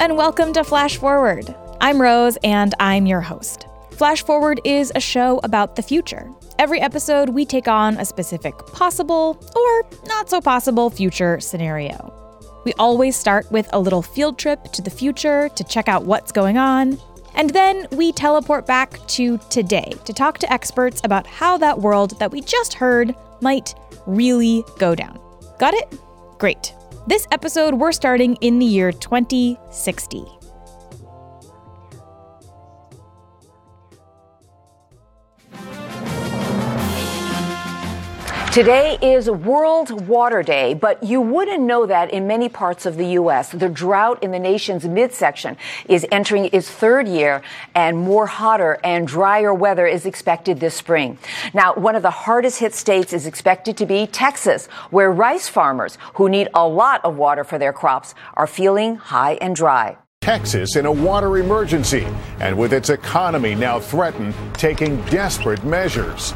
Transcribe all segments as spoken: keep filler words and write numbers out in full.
and welcome to Flash Forward. I'm Rose, and I'm your host. Flash Forward is a show about the future. Every episode, we take on a specific possible or not so possible future scenario. We always start with a little field trip to the future to check out what's going on, and then we teleport back to today to talk to experts about how that world that we just heard might really go down. Got it? Great. This episode, we're starting in the year twenty sixty. Today is World Water Day, but you wouldn't know that in many parts of the U S. The drought in the nation's midsection is entering its third year, and more hotter and drier weather is expected this spring. Now, one of the hardest hit states is expected to be Texas, where rice farmers who need a lot of water for their crops are feeling high and dry. Texas in a water emergency, and with its economy now threatened, taking desperate measures.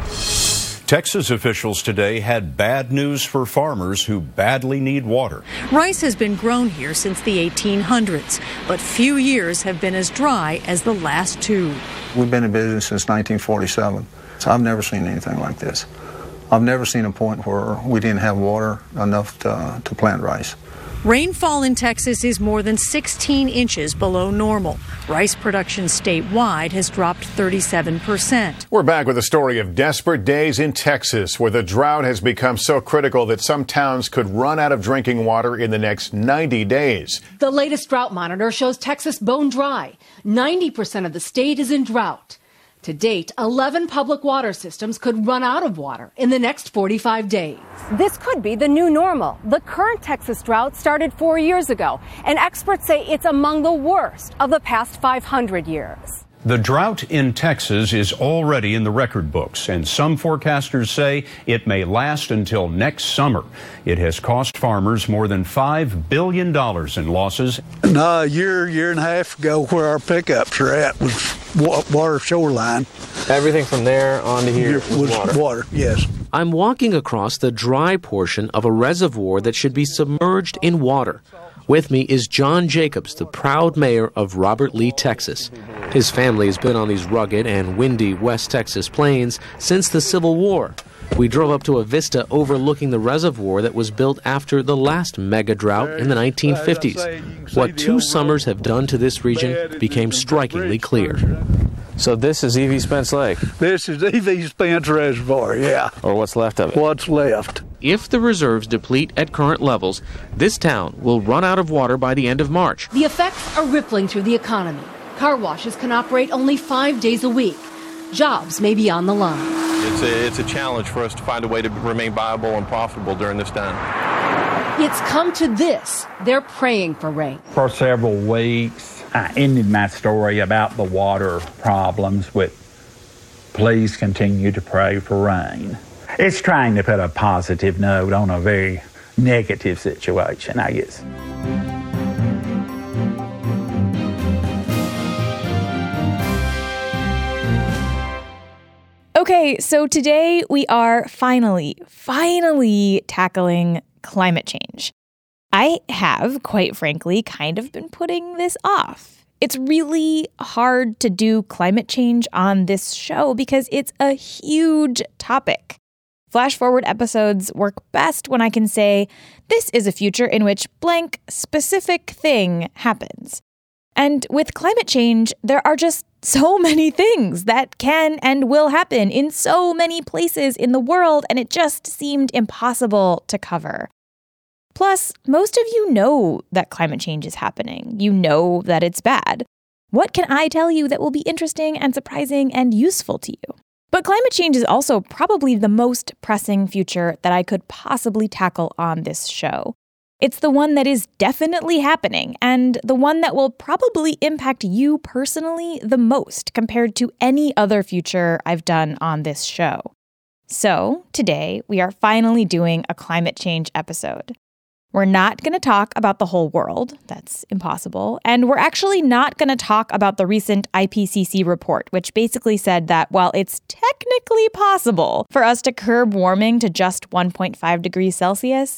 Texas officials today had bad news for farmers who badly need water. Rice has been grown here since the eighteen hundreds, but few years have been as dry as the last two. We've been in business since nineteen forty-seven, so I've never seen anything like this. I've never seen a point where we didn't have water enough to, to plant rice. Rainfall in Texas is more than sixteen inches below normal. Rice production statewide has dropped thirty-seven percent. We're back with a story of desperate days in Texas, where the drought has become so critical that some towns could run out of drinking water in the next ninety days. The latest drought monitor shows Texas bone dry. ninety percent of the state is in drought. To date, eleven public water systems could run out of water in the next forty-five days. This could be the new normal. The current Texas drought started four years ago, and experts say it's among the worst of the past five hundred years. The drought in Texas is already in the record books, and some forecasters say it may last until next summer. It has cost farmers more than five billion dollars in losses. No, a year, year and a half ago, where our pickups are at was water shoreline. Everything from there on to here was, was water. water, yes. I'm walking across the dry portion of a reservoir that should be submerged in water. With me is John Jacobs, the proud mayor of Robert Lee, Texas. His family has been on these rugged and windy West Texas plains since the Civil War. We drove up to a vista overlooking the reservoir that was built after the last mega drought in the nineteen fifties. What two summers have done to this region became strikingly clear. So this is E V Spence Lake? This is E V Spence Reservoir, yeah. Or what's left of it? What's left. If the reserves deplete at current levels, this town will run out of water by the end of March. The effects are rippling through the economy. Car washes can operate only five days a week. Jobs may be on the line. It's a, it's a challenge for us to find a way to remain viable and profitable during this time. It's come to this. They're praying for rain. For several weeks, I ended my story about the water problems with please continue to pray for rain. It's trying to put a positive note on a very negative situation, I guess. Okay, so today we are finally, finally tackling climate change. I have, quite frankly, kind of been putting this off. It's really hard to do climate change on this show because it's a huge topic. Flash forward episodes work best when I can say, this is a future in which blank specific thing happens. And with climate change, there are just so many things that can and will happen in so many places in the world, and it just seemed impossible to cover. Plus, most of you know that climate change is happening. You know that it's bad. What can I tell you that will be interesting and surprising and useful to you? But climate change is also probably the most pressing future that I could possibly tackle on this show. It's the one that is definitely happening, and the one that will probably impact you personally the most compared to any other future I've done on this show. So, today, we are finally doing a climate change episode. We're not going to talk about the whole world. That's impossible. And we're actually not going to talk about the recent I P C C report, which basically said that while it's technically possible for us to curb warming to just one point five degrees Celsius,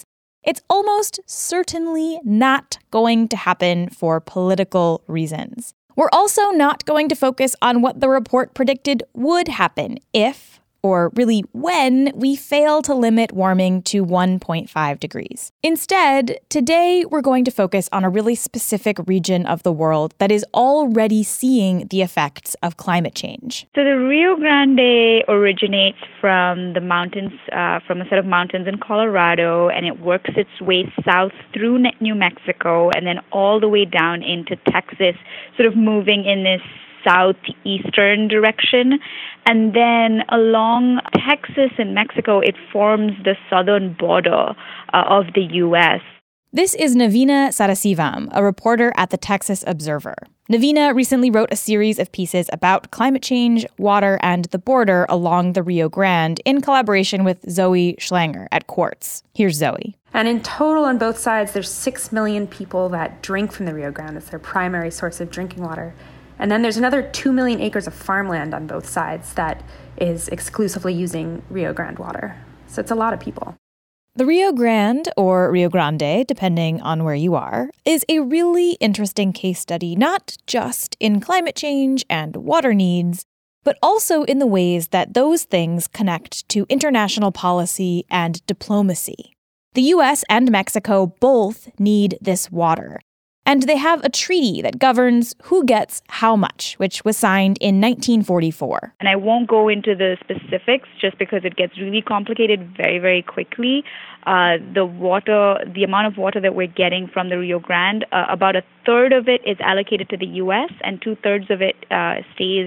It's almost certainly not going to happen for political reasons. We're also not going to focus on what the report predicted would happen if, or really when, we fail to limit warming to one point five degrees. Instead, today we're going to focus on a really specific region of the world that is already seeing the effects of climate change. So the Rio Grande originates from the mountains, uh, from a set of mountains in Colorado, and it works its way south through New Mexico and then all the way down into Texas, sort of moving in this southeastern direction. And then along Texas and Mexico, it forms the southern border uh, of the U S. This is Navina Sadasivam, a reporter at the Texas Observer. Navina recently wrote a series of pieces about climate change, water, and the border along the Rio Grande in collaboration with Zoe Schlanger at Quartz. Here's Zoe. And in total on both sides, there's six million people that drink from the Rio Grande. It's their primary source of drinking water. And then there's another two million acres of farmland on both sides that is exclusively using Rio Grande water. So it's a lot of people. The Rio Grande, or Rio Grande, depending on where you are, is a really interesting case study, not just in climate change and water needs, but also in the ways that those things connect to international policy and diplomacy. The U S and Mexico both need this water. And they have a treaty that governs who gets how much, which was signed in nineteen forty-four. And I won't go into the specifics just because it gets really complicated very, very quickly. Uh, the water, the amount of water that we're getting from the Rio Grande, uh, about a third of it is allocated to the U S and two thirds of it uh, stays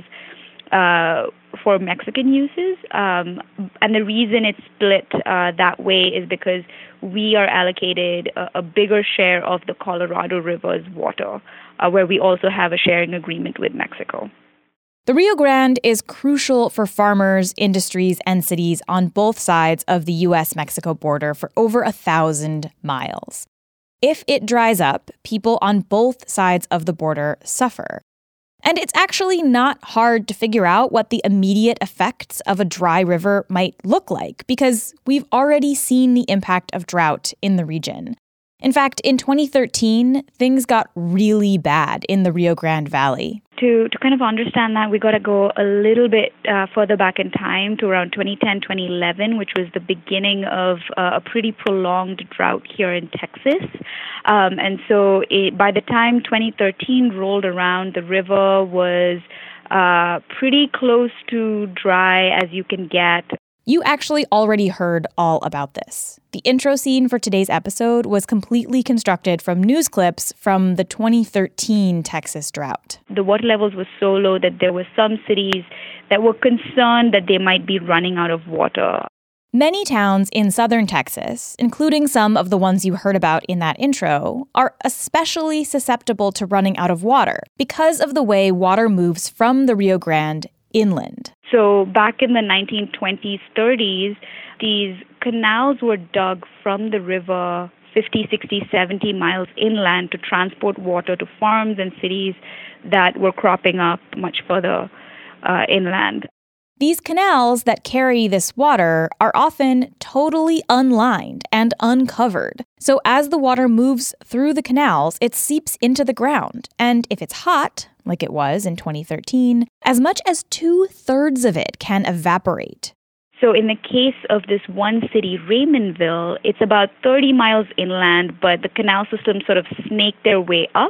uh, for Mexican uses. Um, and the reason it's split uh, that way is because we are allocated a, a bigger share of the Colorado River's water, uh, where we also have a sharing agreement with Mexico. The Rio Grande is crucial for farmers, industries, and cities on both sides of the U S Mexico border for over a thousand miles. If it dries up, people on both sides of the border suffer. And it's actually not hard to figure out what the immediate effects of a dry river might look like, because we've already seen the impact of drought in the region. In fact, in twenty thirteen, things got really bad in the Rio Grande Valley. To to kind of understand that, we got to go a little bit uh, further back in time to around twenty ten, twenty eleven, which was the beginning of uh, a pretty prolonged drought here in Texas. Um, and so it, by the time twenty thirteen rolled around, the river was uh, pretty close to dry as you can get. You actually already heard all about this. The intro scene for today's episode was completely constructed from news clips from the twenty thirteen Texas drought. The water levels were so low that there were some cities that were concerned that they might be running out of water. Many towns in southern Texas, including some of the ones you heard about in that intro, are especially susceptible to running out of water because of the way water moves from the Rio Grande inland. So back in the nineteen twenties, thirties, these canals were dug from the river fifty, sixty, seventy miles inland to transport water to farms and cities that were cropping up much further uh, inland. These canals that carry this water are often totally unlined and uncovered. So as the water moves through the canals, it seeps into the ground. And if it's hot, like it was in twenty thirteen, as much as two-thirds of it can evaporate. So in the case of this one city, Raymondville, it's about thirty miles inland, but the canal systems sort of snake their way up.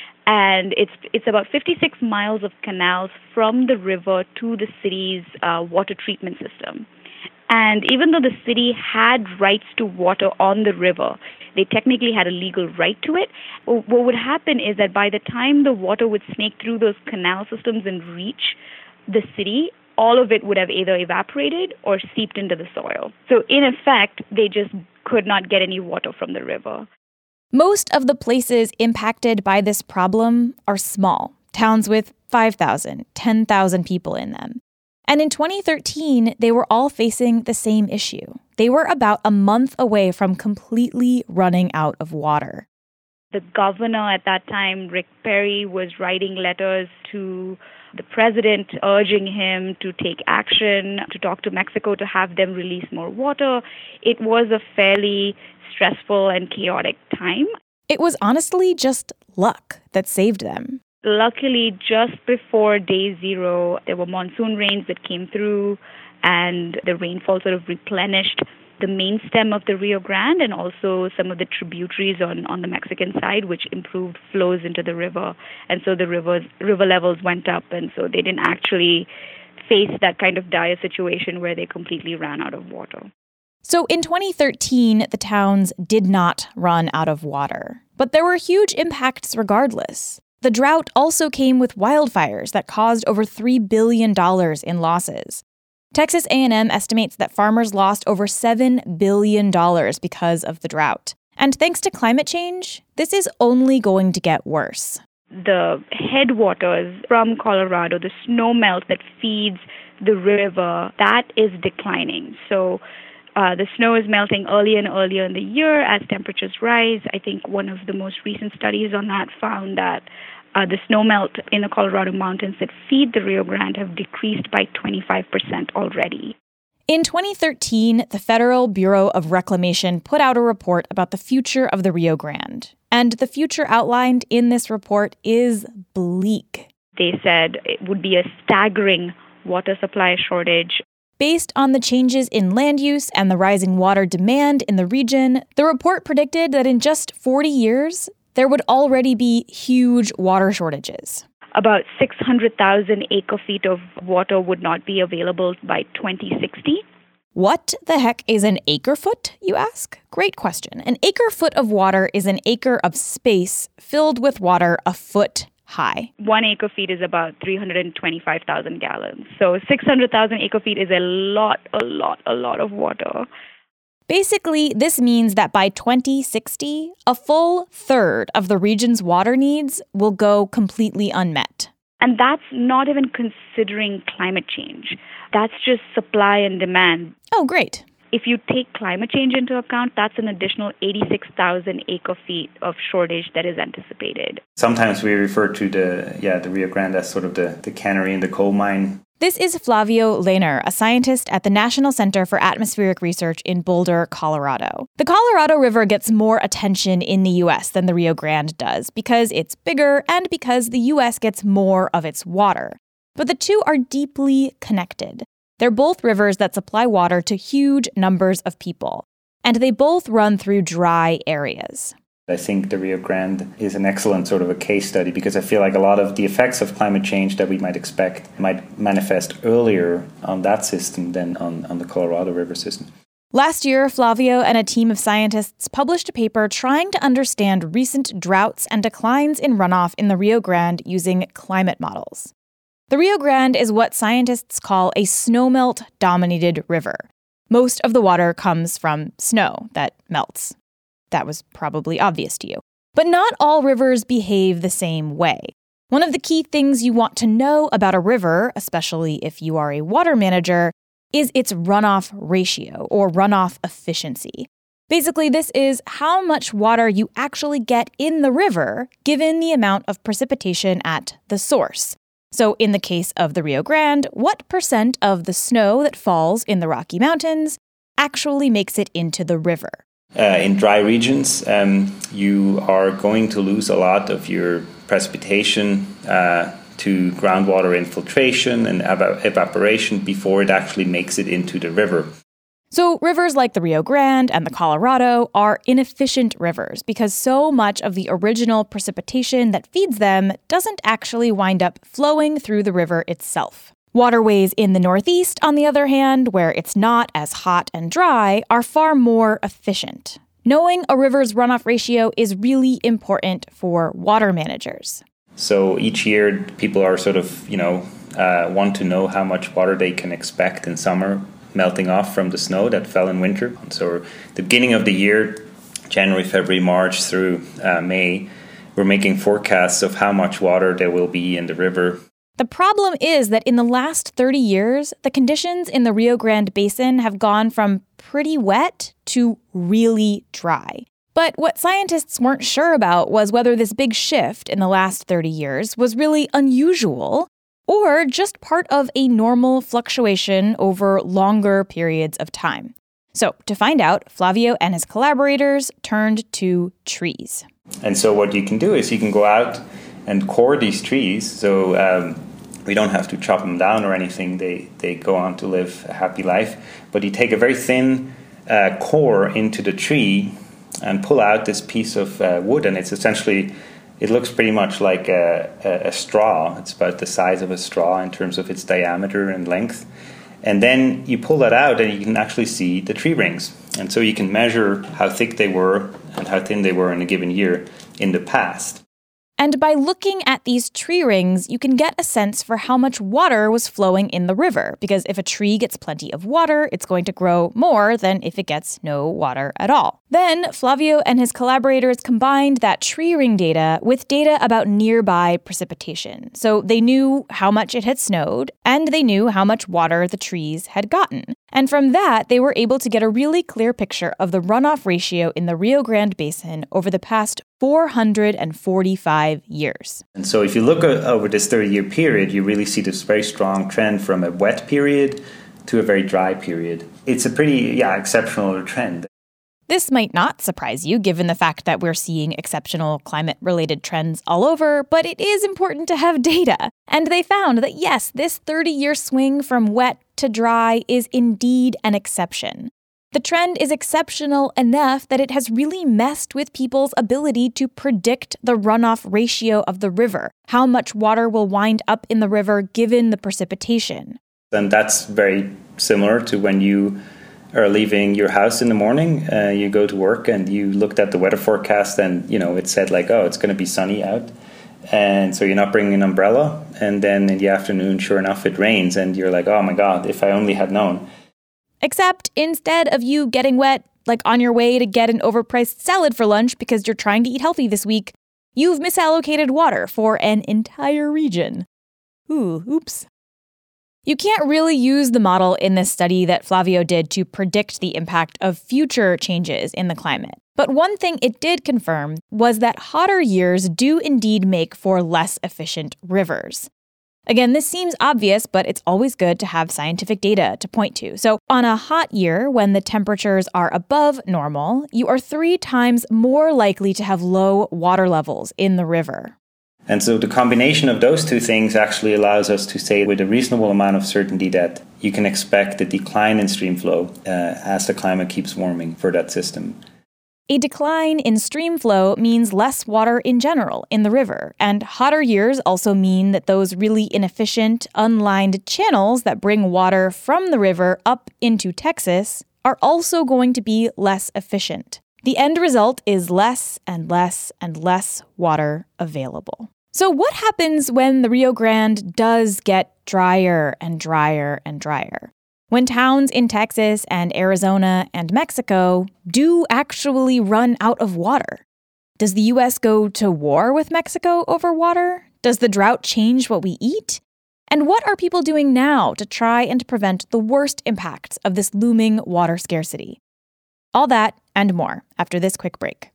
And it's it's about fifty-six miles of canals from the river to the city's uh, water treatment system. And even though the city had rights to water on the river, they technically had a legal right to it. What would happen is that by the time the water would snake through those canal systems and reach the city, all of it would have either evaporated or seeped into the soil. So in effect, they just could not get any water from the river. Most of the places impacted by this problem are small, towns with five thousand, ten thousand people in them. And in twenty thirteen, they were all facing the same issue. They were about a month away from completely running out of water. The governor at that time, Rick Perry, was writing letters to the president urging him to take action, to talk to Mexico to have them release more water. It was a fairly stressful and chaotic time. It was honestly just luck that saved them. Luckily, just before day zero, there were monsoon rains that came through, and the rainfall sort of replenished the main stem of the Rio Grande and also some of the tributaries on, on the Mexican side, which improved flows into the river. And so the rivers, river levels went up, and so they didn't actually face that kind of dire situation where they completely ran out of water. So in twenty thirteen, the towns did not run out of water. But there were huge impacts regardless. The drought also came with wildfires that caused over three billion dollars in losses. Texas A and M estimates that farmers lost over seven billion dollars because of the drought. And thanks to climate change, this is only going to get worse. The headwaters from Colorado, the snow melt that feeds the river, that is declining. So uh, the snow is melting earlier and earlier in the year as temperatures rise. I think one of the most recent studies on that found that Uh, the snowmelt in the Colorado mountains that feed the Rio Grande have decreased by twenty-five percent already. In twenty thirteen, the Federal Bureau of Reclamation put out a report about the future of the Rio Grande. And the future outlined in this report is bleak. They said it would be a staggering water supply shortage. Based on the changes in land use and the rising water demand in the region, the report predicted that in just forty years, there would already be huge water shortages. About six hundred thousand acre-feet of water would not be available by twenty sixty. What the heck is an acre-foot, you ask? Great question. An acre-foot of water is an acre of space filled with water a foot high. One acre-feet is about three hundred twenty-five thousand gallons. So six hundred thousand acre-feet is a lot, a lot, a lot of water. Basically, this means that by twenty sixty, a full third of the region's water needs will go completely unmet. And that's not even considering climate change. That's just supply and demand. Oh, great. If you take climate change into account, that's an additional eighty-six thousand acre-feet of shortage that is anticipated. Sometimes we refer to the yeah the Rio Grande as sort of the, the canary in the coal mine. This is Flavio Lehner, a scientist at the National Center for Atmospheric Research in Boulder, Colorado. The Colorado River gets more attention in the U S than the Rio Grande does because it's bigger and because the U S gets more of its water. But the two are deeply connected. They're both rivers that supply water to huge numbers of people, and they both run through dry areas. I think the Rio Grande is an excellent sort of a case study because I feel like a lot of the effects of climate change that we might expect might manifest earlier on that system than on, on the Colorado River system. Last year, Flavio and a team of scientists published a paper trying to understand recent droughts and declines in runoff in the Rio Grande using climate models. The Rio Grande is what scientists call a snowmelt-dominated river. Most of the water comes from snow that melts. That was probably obvious to you. But not all rivers behave the same way. One of the key things you want to know about a river, especially if you are a water manager, is its runoff ratio or runoff efficiency. Basically, this is how much water you actually get in the river given the amount of precipitation at the source. So in the case of the Rio Grande, what percent of the snow that falls in the Rocky Mountains actually makes it into the river? Uh, in dry regions, um, you are going to lose a lot of your precipitation uh, to groundwater infiltration and ev- evaporation before it actually makes it into the river. So rivers like the Rio Grande and the Colorado are inefficient rivers because so much of the original precipitation that feeds them doesn't actually wind up flowing through the river itself. Waterways in the Northeast, on the other hand, where it's not as hot and dry, are far more efficient. Knowing a river's runoff ratio is really important for water managers. So each year, people are sort of, you know, uh, want to know how much water they can expect in summer melting off from the snow that fell in winter. So the beginning of the year, January, February, March through uh, May, we're making forecasts of how much water there will be in the river. The problem is that in the last thirty years, the conditions in the Rio Grande Basin have gone from pretty wet to really dry. But what scientists weren't sure about was whether this big shift in the last thirty years was really unusual or just part of a normal fluctuation over longer periods of time. So to find out, Flavio and his collaborators turned to trees. And so what you can do is you can go out and core these trees. So um, we don't have to chop them down or anything. They, they go on to live a happy life. But you take a very thin uh, core into the tree and pull out this piece of uh, wood. And it's essentially, it looks pretty much like a, a, a straw. It's about the size of a straw in terms of its diameter and length. And then you pull that out and you can actually see the tree rings. And so you can measure how thick they were and how thin they were in a given year in the past. And by looking at these tree rings, you can get a sense for how much water was flowing in the river. Because if a tree gets plenty of water, it's going to grow more than if it gets no water at all. Then Flavio and his collaborators combined that tree ring data with data about nearby precipitation. So they knew how much it had snowed, and they knew how much water the trees had gotten. And from that, they were able to get a really clear picture of the runoff ratio in the Rio Grande Basin over the past four hundred forty-five years. And so if you look at, over this thirty-year period, you really see this very strong trend from a wet period to a very dry period. It's a pretty, yeah, exceptional trend. This might not surprise you, given the fact that we're seeing exceptional climate-related trends all over, but it is important to have data. And they found that, yes, this thirty-year swing from wet to dry is indeed an exception. The trend is exceptional enough that it has really messed with people's ability to predict the runoff ratio of the river, how much water will wind up in the river given the precipitation. And that's very similar to when you are leaving your house in the morning, uh, you go to work and you looked at the weather forecast and, you know, it said like, oh, it's going to be sunny out. And so you're not bringing an umbrella. And then in the afternoon, sure enough, it rains. And you're like, oh my God, if I only had known. Except instead of you getting wet, like on your way to get an overpriced salad for lunch because you're trying to eat healthy this week, you've misallocated water for an entire region. Ooh, oops. You can't really use the model in this study that Flavio did to predict the impact of future changes in the climate. But one thing it did confirm was that hotter years do indeed make for less efficient rivers. Again, this seems obvious, but it's always good to have scientific data to point to. So on a hot year, when the temperatures are above normal, you are three times more likely to have low water levels in the river. And so the combination of those two things actually allows us to say with a reasonable amount of certainty that you can expect a decline in stream flow uh, as the climate keeps warming for that system. A decline in stream flow means less water in general in the river, and hotter years also mean that those really inefficient, unlined channels that bring water from the river up into Texas are also going to be less efficient. The end result is less and less and less water available. So what happens when the Rio Grande does get drier and drier and drier? When towns in Texas and Arizona and Mexico do actually run out of water? Does the U S go to war with Mexico over water? Does the drought change what we eat? And what are people doing now to try and prevent the worst impacts of this looming water scarcity? All that and more after this quick break.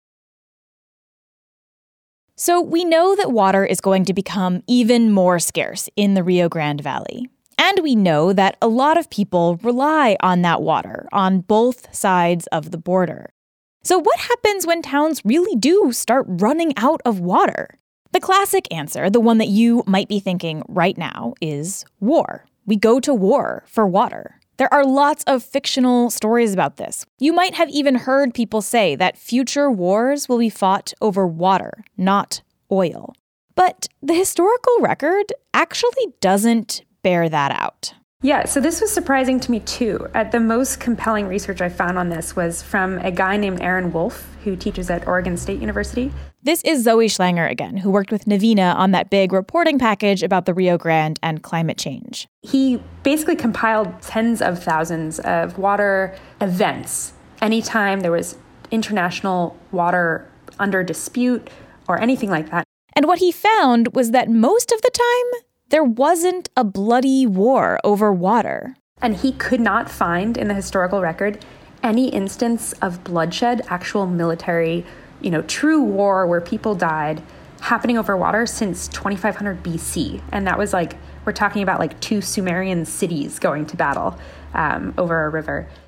So we know that water is going to become even more scarce in the Rio Grande Valley. And we know that a lot of people rely on that water on both sides of the border. So what happens when towns really do start running out of water? The classic answer, the one that you might be thinking right now, is war. We go to war for water. There are lots of fictional stories about this. You might have even heard people say that future wars will be fought over water, not oil. But the historical record actually doesn't bear that out. Yeah, so this was surprising to me too. Uh, the most compelling research I found on this was from a guy named Aaron Wolf, who teaches at Oregon State University. This is Zoe Schlanger again, who worked with Navina on that big reporting package about the Rio Grande and climate change. He basically compiled tens of thousands of water events. Anytime there was international water under dispute or anything like that. And what he found was that most of the time, there wasn't a bloody war over water. And he could not find in the historical record any instance of bloodshed, actual military, you know, true war where people died happening over water since twenty-five hundred B C. And that was like, we're talking about like two Sumerian cities going to battle um, over a river.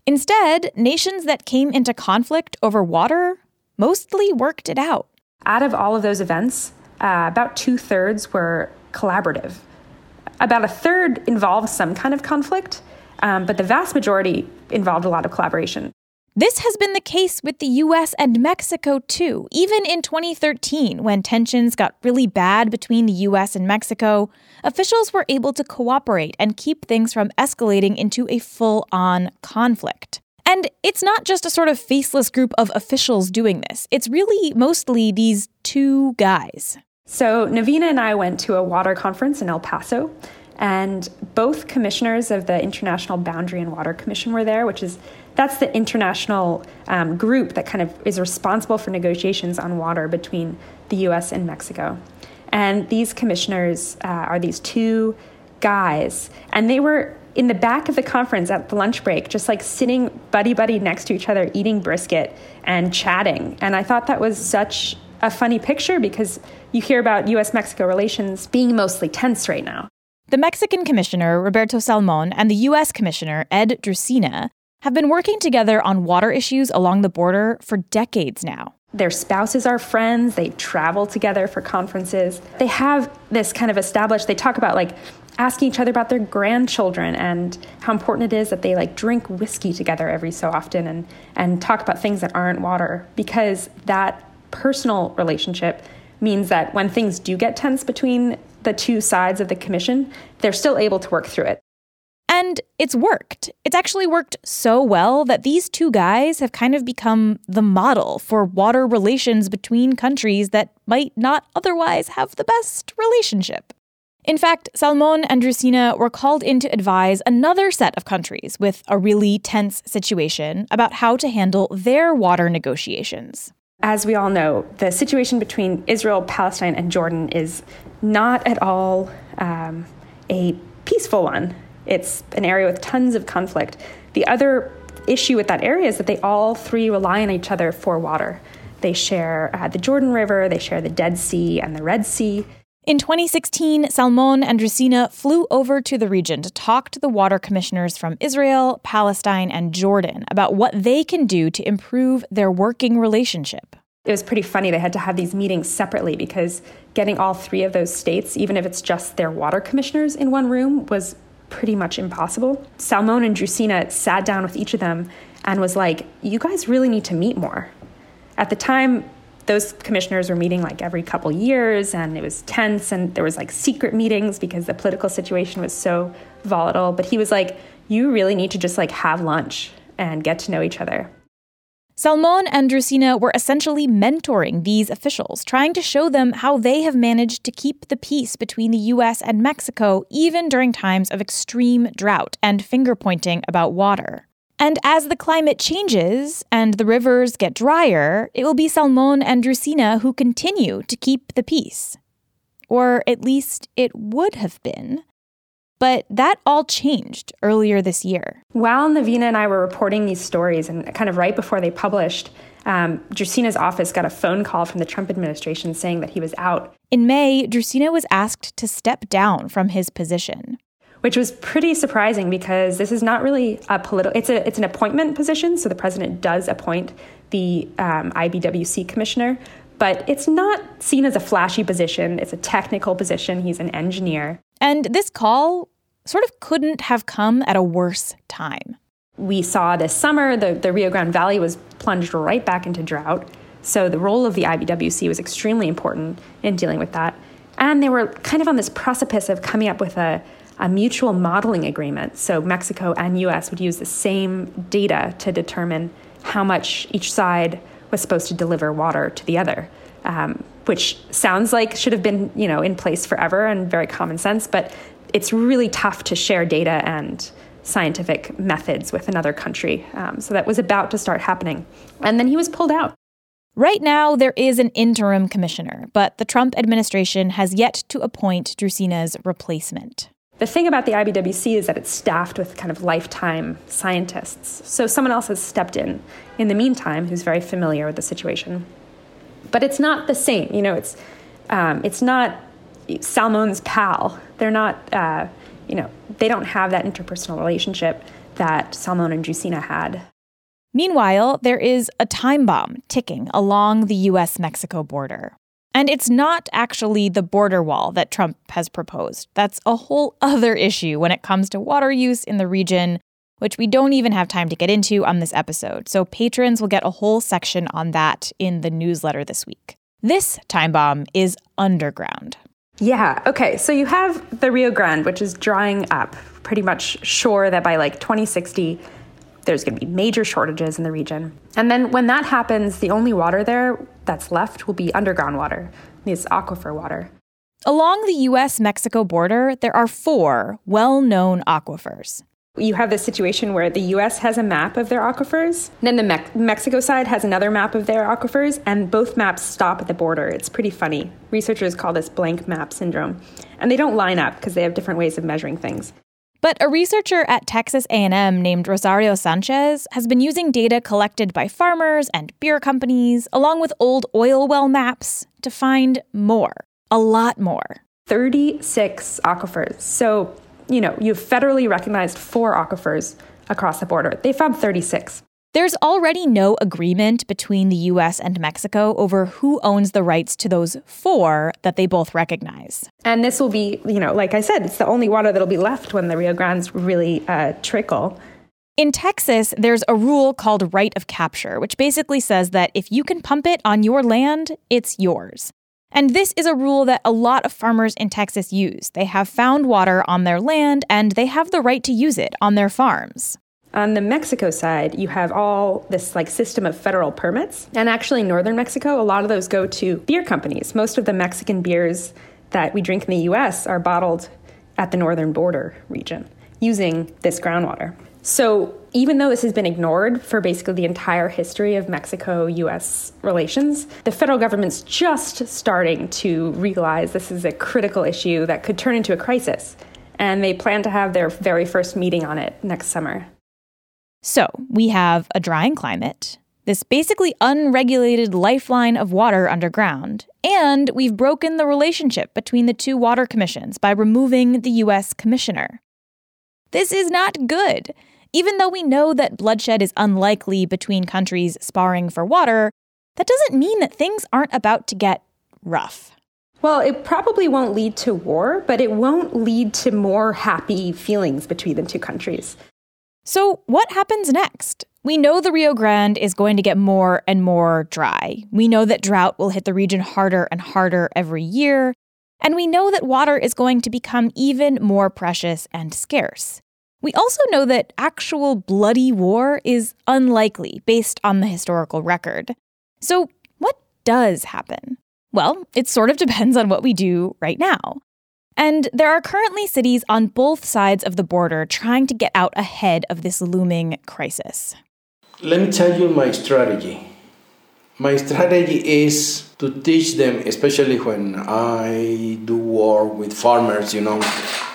Instead, nations that came into conflict over water mostly worked it out. Out of all of those events, uh, about two-thirds were collaborative. About a third involved some kind of conflict, um, but the vast majority involved a lot of collaboration. This has been the case with the U S and Mexico, too. Even in twenty thirteen, when tensions got really bad between the U S and Mexico, officials were able to cooperate and keep things from escalating into a full-on conflict. And it's not just a sort of faceless group of officials doing this. It's really mostly these two guys. So Navina and I went to a water conference in El Paso, and both commissioners of the International Boundary and Water Commission were there, which is that's the international um, group that kind of is responsible for negotiations on water between the U S and Mexico. And these commissioners uh, are these two guys, and they were in the back of the conference at the lunch break, just like sitting buddy-buddy next to each other, eating brisket and chatting. And I thought that was such a funny picture because you hear about U S Mexico relations being mostly tense right now. The Mexican commissioner, Roberto Salmon, and the U S commissioner, Ed Drusina, have been working together on water issues along the border for decades now. Their spouses are friends. They travel together for conferences. They have this kind of established, they talk about like asking each other about their grandchildren and how important it is that they like drink whiskey together every so often and, and talk about things that aren't water, because that personal relationship means that when things do get tense between the two sides of the commission, they're still able to work through it. And it's worked. It's actually worked so well that these two guys have kind of become the model for water relations between countries that might not otherwise have the best relationship. In fact, Salmon and Drusina were called in to advise another set of countries with a really tense situation about how to handle their water negotiations. As we all know, the situation between Israel, Palestine, and Jordan is not at all um, a peaceful one. It's an area with tons of conflict. The other issue with that area is that they all three rely on each other for water. They share uh, the Jordan River, they share the Dead Sea and the Red Sea. In twenty sixteen, Salmon and Drusina flew over to the region to talk to the water commissioners from Israel, Palestine, and Jordan about what they can do to improve their working relationship. It was pretty funny. They had to have these meetings separately because getting all three of those states, even if it's just their water commissioners in one room, was pretty much impossible. Salmon and Drusina sat down with each of them and was like, you guys really need to meet more. At the time, those commissioners were meeting like every couple years, and it was tense, and there was like secret meetings because the political situation was so volatile. But he was like, you really need to just like have lunch and get to know each other. Salmon and Drusina were essentially mentoring these officials, trying to show them how they have managed to keep the peace between the U S and Mexico even during times of extreme drought and finger-pointing about water. And as the climate changes and the rivers get drier, it will be Salmon and Drusina who continue to keep the peace. Or at least it would have been. But that all changed earlier this year. While Navina and I were reporting these stories, and kind of right before they published, um, Drusina's office got a phone call from the Trump administration saying that he was out. In May, Drusina was asked to step down from his position. Which was pretty surprising because this is not really a political, it's a it's an appointment position, so the president does appoint the um, I B W C commissioner, but it's not seen as a flashy position. It's a technical position. He's an engineer. And this call sort of couldn't have come at a worse time. We saw this summer, the, the Rio Grande Valley was plunged right back into drought. So the role of the I B W C was extremely important in dealing with that. And they were kind of on this precipice of coming up with a, a mutual modeling agreement. So Mexico and U S would use the same data to determine how much each side was supposed to deliver water to the other. Um, which sounds like should have been, you know, in place forever and very common sense, but it's really tough to share data and scientific methods with another country. Um, so that was about to start happening. And then he was pulled out. Right now, there is an interim commissioner, but the Trump administration has yet to appoint Drusina's replacement. The thing about the I B W C is that it's staffed with kind of lifetime scientists. So someone else has stepped in in the meantime who's very familiar with the situation. But it's not the same. You know, it's um, it's not Salmon's pal. They're not, uh, you know, they don't have that interpersonal relationship that Salmon and Jusina had. Meanwhile, there is a time bomb ticking along the U S Mexico border. And it's not actually the border wall that Trump has proposed. That's a whole other issue when it comes to water use in the region, which we don't even have time to get into on this episode. So patrons will get a whole section on that in the newsletter this week. This time bomb is underground. Yeah, okay, so you have the Rio Grande, which is drying up, pretty much sure that by like twenty sixty, there's going to be major shortages in the region. And then when that happens, the only water there that's left will be underground water, this aquifer water. Along the U S Mexico border, there are four well-known aquifers. You have this situation where the U S has a map of their aquifers, then the Me- Mexico side has another map of their aquifers, and both maps stop at the border. It's pretty funny. Researchers call this blank map syndrome. And they don't line up because they have different ways of measuring things. But a researcher at Texas A and M named Rosario Sanchez has been using data collected by farmers and beer companies, along with old oil well maps, to find more, a lot more. thirty-six aquifers. So, you know, you've federally recognized four aquifers across the border. They found thirty-six. There's already no agreement between the U S and Mexico over who owns the rights to those four that they both recognize. And this will be, you know, like I said, it's the only water that'll be left when the Rio Grandes really uh, trickle. In Texas, there's a rule called right of capture, which basically says that if you can pump it on your land, it's yours. And this is a rule that a lot of farmers in Texas use. They have found water on their land, and they have the right to use it on their farms. On the Mexico side, you have all this like system of federal permits. And actually, in northern Mexico, a lot of those go to beer companies. Most of the Mexican beers that we drink in the U S are bottled at the northern border region using this groundwater. So even though this has been ignored for basically the entire history of Mexico-U S relations, the federal government's just starting to realize this is a critical issue that could turn into a crisis. And they plan to have their very first meeting on it next summer. So we have a drying climate, this basically unregulated lifeline of water underground, and we've broken the relationship between the two water commissions by removing the U S commissioner. This is not good. Even though we know that bloodshed is unlikely between countries sparring for water, that doesn't mean that things aren't about to get rough. Well, it probably won't lead to war, but it won't lead to more happy feelings between the two countries. So what happens next? We know the Rio Grande is going to get more and more dry. We know that drought will hit the region harder and harder every year. And we know that water is going to become even more precious and scarce. We also know that actual bloody war is unlikely based on the historical record. So what does happen? Well, it sort of depends on what we do right now. And there are currently cities on both sides of the border trying to get out ahead of this looming crisis. Let me tell you my strategy. My strategy is to teach them, especially when I do work with farmers, you know.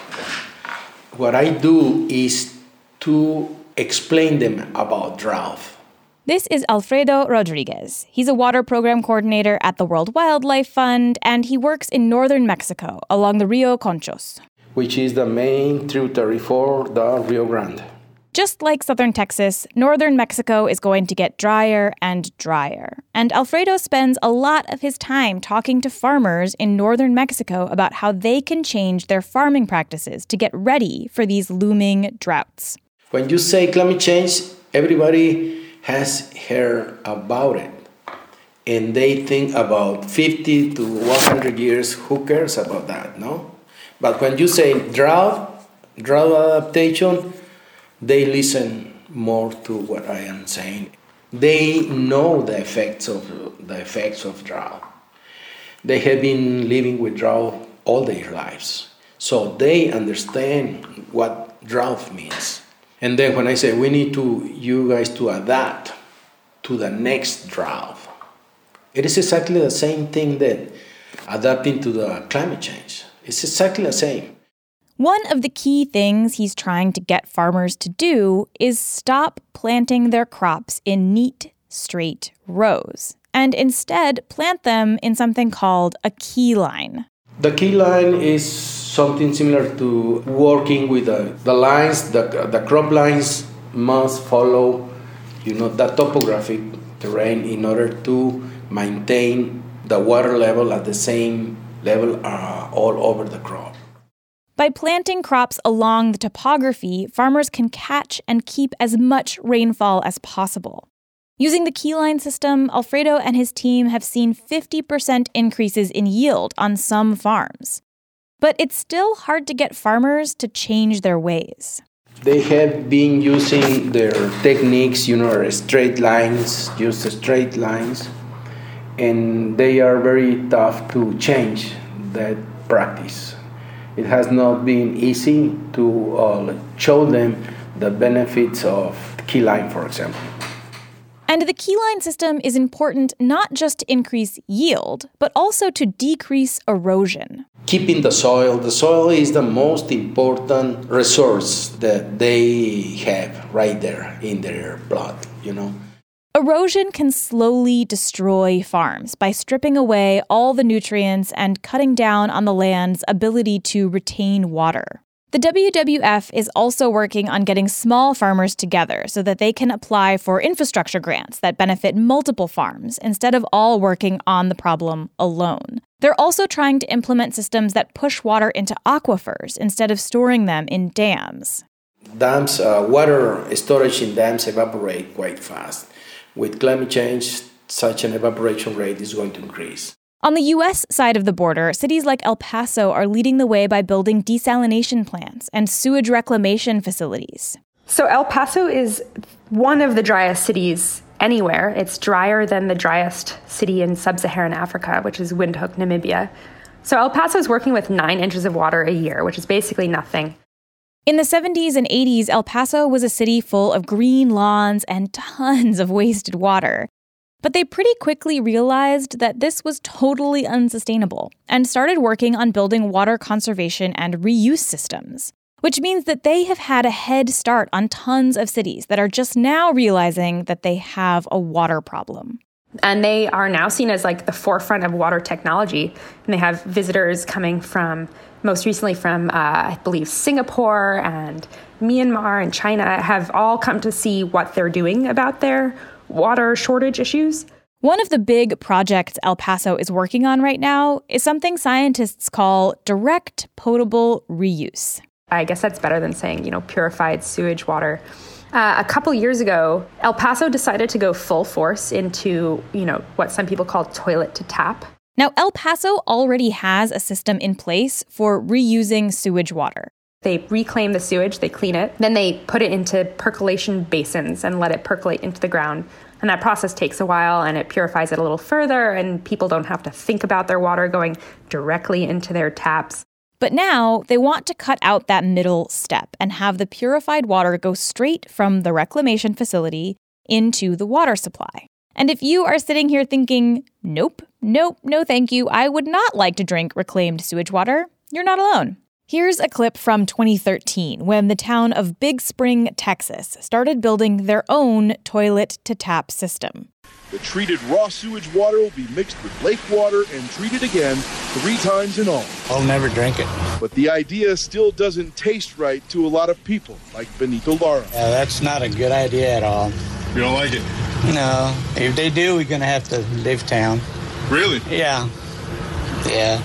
What I do is to explain them about drought. This is Alfredo Rodriguez. He's a water program coordinator at the World Wildlife Fund, and he works in northern Mexico along the Rio Conchos, which is the main tributary for the Rio Grande. Just like southern Texas, northern Mexico is going to get drier and drier. And Alfredo spends a lot of his time talking to farmers in northern Mexico about how they can change their farming practices to get ready for these looming droughts. When you say climate change, everybody has heard about it. And they think about fifty to one hundred years, who cares about that, no? But when you say drought, drought adaptation, they listen more to what I am saying. They know the effects of the effects of drought. They have been living with drought all their lives. So they understand what drought means. And then when I say we need to you guys to adapt to the next drought, it is exactly the same thing that adapting to the climate change. It's exactly the same. One of the key things he's trying to get farmers to do is stop planting their crops in neat, straight rows, and instead plant them in something called a key line. The key line is something similar to working with the, the lines, the, the crop lines must follow, you know, the topographic terrain in order to maintain the water level at the same level uh, all over the crop. By planting crops along the topography, farmers can catch and keep as much rainfall as possible. Using the keyline system, Alfredo and his team have seen fifty percent increases in yield on some farms. But it's still hard to get farmers to change their ways. They have been using their techniques, you know, straight lines, use the straight lines, and they are very tough to change that practice. It has not been easy to uh, show them the benefits of keyline, for example. And the keyline system is important not just to increase yield, but also to decrease erosion. Keeping the soil. The soil is the most important resource that they have right there in their plot, you know. Erosion can slowly destroy farms by stripping away all the nutrients and cutting down on the land's ability to retain water. The W W F is also working on getting small farmers together so that they can apply for infrastructure grants that benefit multiple farms instead of all working on the problem alone. They're also trying to implement systems that push water into aquifers instead of storing them in dams. Dams, uh, water storage in dams evaporate quite fast. With climate change, such an evaporation rate is going to increase. On the U S side of the border, cities like El Paso are leading the way by building desalination plants and sewage reclamation facilities. So El Paso is one of the driest cities anywhere. It's drier than the driest city in sub-Saharan Africa, which is Windhoek, Namibia. So El Paso is working with nine inches of water a year, which is basically nothing. In the seventies and eighties, El Paso was a city full of green lawns and tons of wasted water. But they pretty quickly realized that this was totally unsustainable and started working on building water conservation and reuse systems, which means that they have had a head start on tons of cities that are just now realizing that they have a water problem. And they are now seen as like the forefront of water technology. And they have visitors coming from, most recently from, uh, I believe, Singapore and Myanmar and China have all come to see what they're doing about their water shortage issues. One of the big projects El Paso is working on right now is something scientists call direct potable reuse. I guess that's better than saying, you know, purified sewage water. Uh, a couple years ago, El Paso decided to go full force into, you know, what some people call toilet to tap. Now, El Paso already has a system in place for reusing sewage water. They reclaim the sewage, they clean it, then they put it into percolation basins and let it percolate into the ground. And that process takes a while and it purifies it a little further, and people don't have to think about their water going directly into their taps. But now they want to cut out that middle step and have the purified water go straight from the reclamation facility into the water supply. And if you are sitting here thinking, nope, nope, no thank you, I would not like to drink reclaimed sewage water, you're not alone. Here's a clip from twenty thirteen when the town of Big Spring, Texas, started building their own toilet-to-tap system. The treated raw sewage water will be mixed with lake water and treated again three times in all. I'll never drink it. But the idea still doesn't taste right to a lot of people, like Benito Lara. Yeah, that's not a good idea at all. You don't like it? No. If they do, we're going to have to leave town. Really? Yeah. Yeah.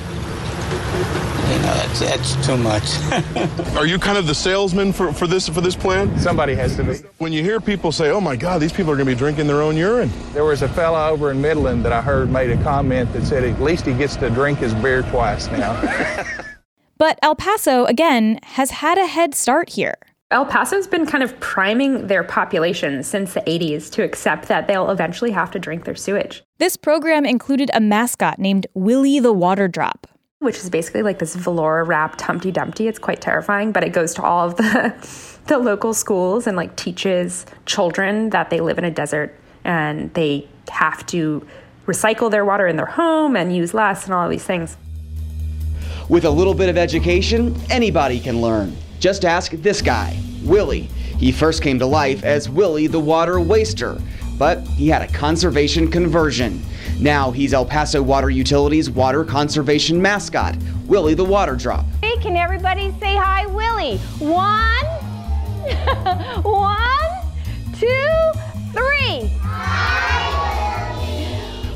You know, that's, that's too much. Are you kind of the salesman for, for this for this plan? Somebody has to be. When you hear people say, oh my God, these people are going to be drinking their own urine. There was a fella over in Midland that I heard made a comment that said at least he gets to drink his beer twice now. But El Paso, again, has had a head start here. El Paso's been kind of priming their population since the eighties to accept that they'll eventually have to drink their sewage. This program included a mascot named Willie the Water Drop, which is basically like this velour-wrapped Humpty Dumpty. It's quite terrifying, but it goes to all of the the local schools and like teaches children that they live in a desert and they have to recycle their water in their home and use less and all of these things. With a little bit of education, anybody can learn. Just ask this guy, Willie. He first came to life as Willie the Water Waster, but he had a conservation conversion. Now he's El Paso Water Utilities' water conservation mascot, Willie the Water Drop. Hey, can everybody say hi, Willie? One, one,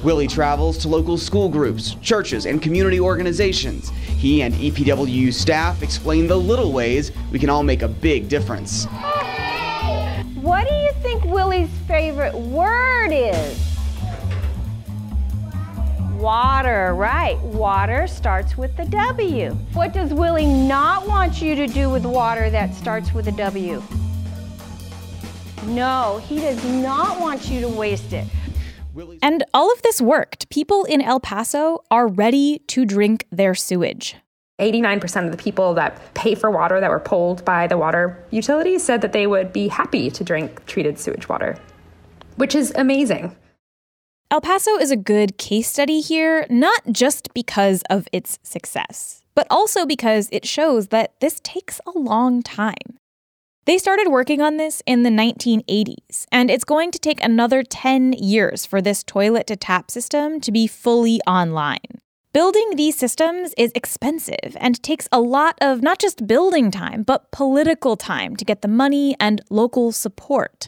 Willie travels to local school groups, churches, and community organizations. He and E P W U staff explain the little ways we can all make a big difference. What do you think Willie's favorite word is? Water, right. Water starts with the W. What does Willie not want you to do with water that starts with a W? No, he does not want you to waste it. And all of this worked. People in El Paso are ready to drink their sewage. eighty-nine percent of the people that pay for water that were polled by the water utilities said that they would be happy to drink treated sewage water, which is amazing. El Paso is a good case study here, not just because of its success, but also because it shows that this takes a long time. They started working on this in the nineteen eighties, and it's going to take another ten years for this toilet-to-tap system to be fully online. Building these systems is expensive and takes a lot of not just building time, but political time to get the money and local support.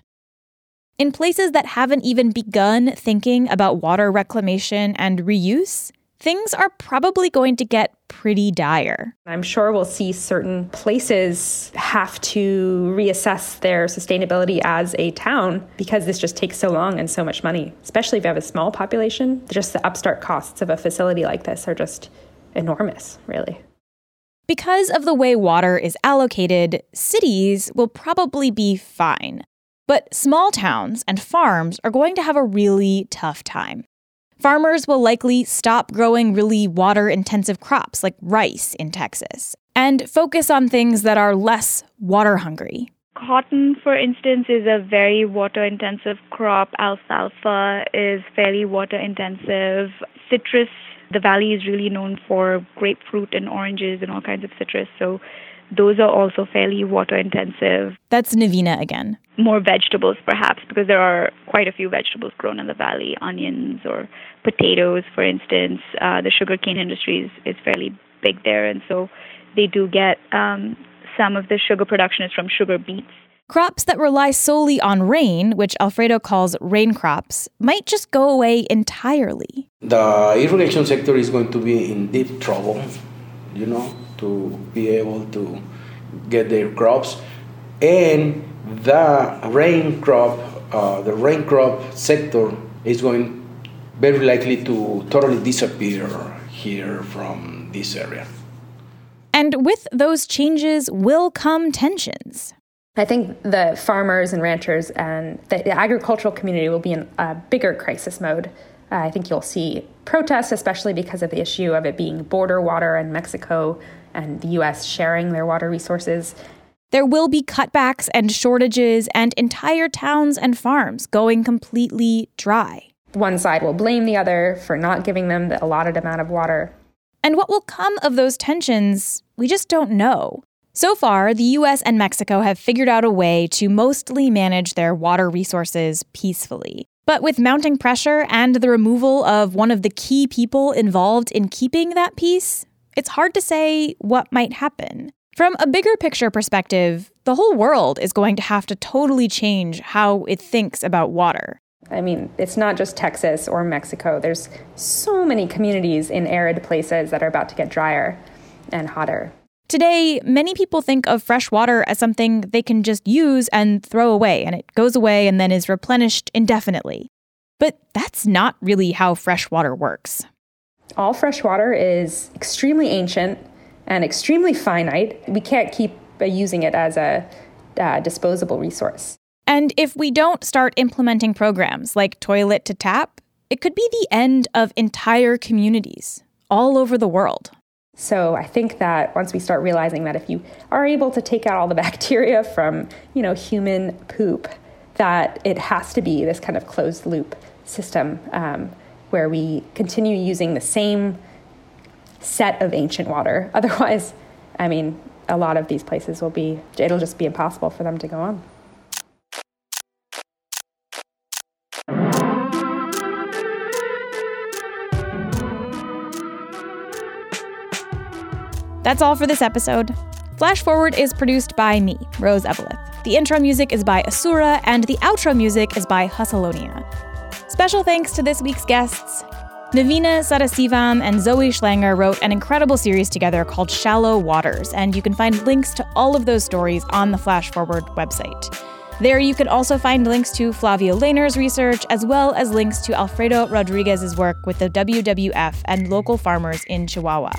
In places that haven't even begun thinking about water reclamation and reuse, things are probably going to get pretty dire. I'm sure we'll see certain places have to reassess their sustainability as a town because this just takes so long and so much money, especially if you have a small population. Just the upstart costs of a facility like this are just enormous, really. Because of the way water is allocated, cities will probably be fine. But small towns and farms are going to have a really tough time. Farmers will likely stop growing really water-intensive crops like rice in Texas and focus on things that are less water-hungry. Cotton, for instance, is a very water-intensive crop. Alfalfa is fairly water-intensive. Citrus, the valley is really known for grapefruit and oranges and all kinds of citrus, so those are also fairly water-intensive. That's Navina again. More vegetables, perhaps, because there are quite a few vegetables grown in the valley, onions or potatoes, for instance. Uh, the sugarcane industry is, is fairly big there, and so they do get um, some of the sugar production is from sugar beets. Crops that rely solely on rain, which Alfredo calls rain crops, might just go away entirely. The irrigation sector is going to be in deep trouble, you know, to be able to get their crops. And the rain crop, uh, the rain crop sector is going very likely to totally disappear here from this area. And with those changes will come tensions. I think the farmers and ranchers and the agricultural community will be in a bigger crisis mode. Uh, I think you'll see protests, especially because of the issue of it being border water and Mexico and the U S sharing their water resources. There will be cutbacks and shortages and entire towns and farms going completely dry. One side will blame the other for not giving them the allotted amount of water. And what will come of those tensions, we just don't know. So far, the U S and Mexico have figured out a way to mostly manage their water resources peacefully. But with mounting pressure and the removal of one of the key people involved in keeping that peace, it's hard to say what might happen. From a bigger picture perspective, the whole world is going to have to totally change how it thinks about water. I mean, it's not just Texas or Mexico. There's so many communities in arid places that are about to get drier and hotter. Today, many people think of fresh water as something they can just use and throw away, and it goes away and then is replenished indefinitely. But that's not really how fresh water works. All fresh water is extremely ancient and extremely finite. We can't keep uh, using it as a uh, disposable resource. And if we don't start implementing programs like Toilet to Tap, it could be the end of entire communities all over the world. So I think that once we start realizing that if you are able to take out all the bacteria from, you know, human poop, that it has to be this kind of closed loop system um, where we continue using the same set of ancient water. Otherwise, I mean, a lot of these places will be, it'll just be impossible for them to go on. That's all for this episode. Flash Forward is produced by me, Rose Eveleth. The intro music is by Asura, and the outro music is by Hustleonia. Special thanks to this week's guests. Navina Sadasivam and Zoe Schlanger wrote an incredible series together called Shallow Waters, and you can find links to all of those stories on the Flash Forward website. There you can also find links to Flavio Lehner's research, as well as links to Alfredo Rodriguez's work with the W W F and local farmers in Chihuahua.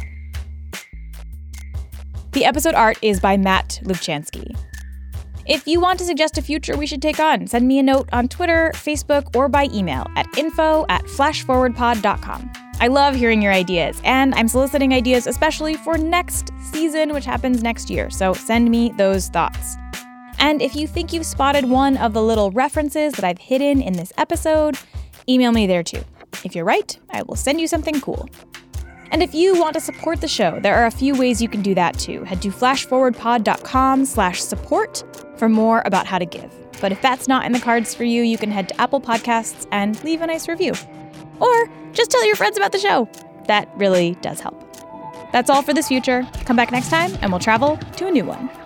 The episode art is by Matt Lubchansky. If you want to suggest a future we should take on, send me a note on Twitter, Facebook, or by email at info at flash forward pod dot com. I love hearing your ideas, and I'm soliciting ideas especially for next season, which happens next year, so send me those thoughts. And if you think you've spotted one of the little references that I've hidden in this episode, email me there too. If you're right, I will send you something cool. And if you want to support the show, there are a few ways you can do that too. Head to flash forward pod dot com slash support for more about how to give. But if that's not in the cards for you, you can head to Apple Podcasts and leave a nice review. Or just tell your friends about the show. That really does help. That's all for this future. Come back next time and we'll travel to a new one.